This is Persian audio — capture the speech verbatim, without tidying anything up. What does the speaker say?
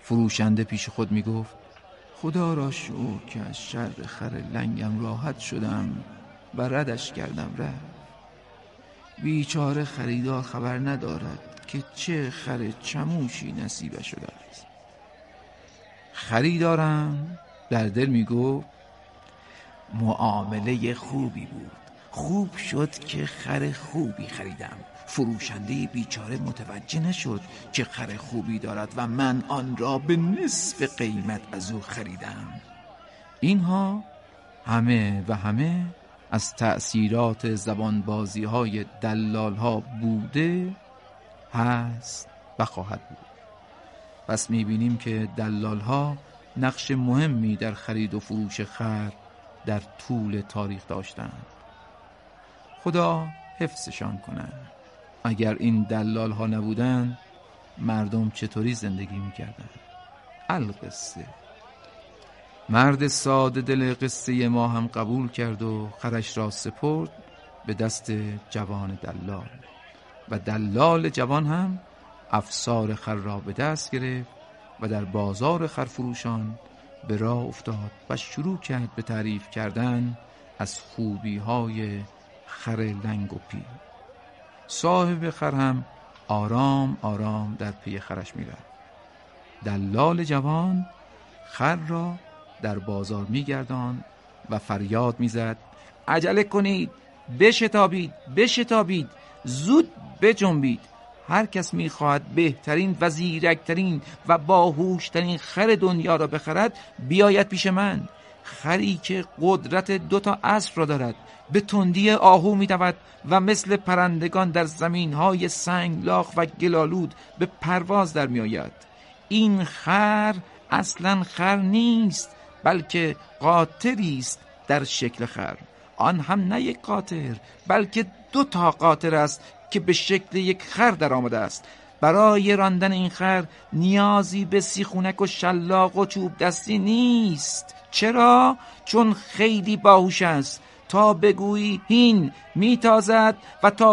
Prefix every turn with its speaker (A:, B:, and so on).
A: فروشنده پیش خود می گفت خدا را شکر که از شر خر لنگم راحت شدم و ردش کردم رفت. بیچاره خریدار خبر ندارد که چه خر چموشی نصیبش شده است. خریدارم در دل می گفت معامله خوبی بود، خوب شد که خر خوبی خریدم. فروشنده بیچاره متوجه نشد که خر خوبی دارد و من آن را به نصف قیمت از او خریدم. اینها همه و همه از تأثیرات زبانبازی های دلال ها بوده، هست و خواهد بود. پس میبینیم که دلال ها نقش مهمی در خرید و فروش خر در طول تاریخ داشتند. خدا حفظشان کنند. اگر این دلال ها نبودند مردم چطوری زندگی میکردند؟ القصه. مرد ساده دل قصه ما هم قبول کرد و خرش را سپرد به دست جوان دلال و دلال جوان هم افسار خر را به دست گرفت و در بازار خرفروشان به راه افتاد و شروع کرد به تعریف کردن از خوبی های خر لنگ و پیر. صاحب خر هم آرام آرام در پی خرش می رفت. دلال جوان خر را در بازار می گرداند و فریاد می زد عجله کنید، بشتابید بشتابید، زود بجنبید. هر کس می خواهد بهترین و زیرکترین و باهوشترین خر دنیا را بخرد بیاید پیش من. خری که قدرت دو تا اسب را دارد، به تندی آهو می دود و مثل پرندگان در زمینهای سنگلاخ و گلالود به پرواز در می آید. این خر اصلا خر نیست، بلکه قاطری است در شکل خر. آن هم نه یک قاطر، بلکه دو تا قاطر است که به شکل یک خر در آمده است. برای راندن این خر نیازی به سیخونک و شلاق و چوب دستی نیست. چرا؟ چون خیلی باهوش است. تا بگویی هین میتازد و تا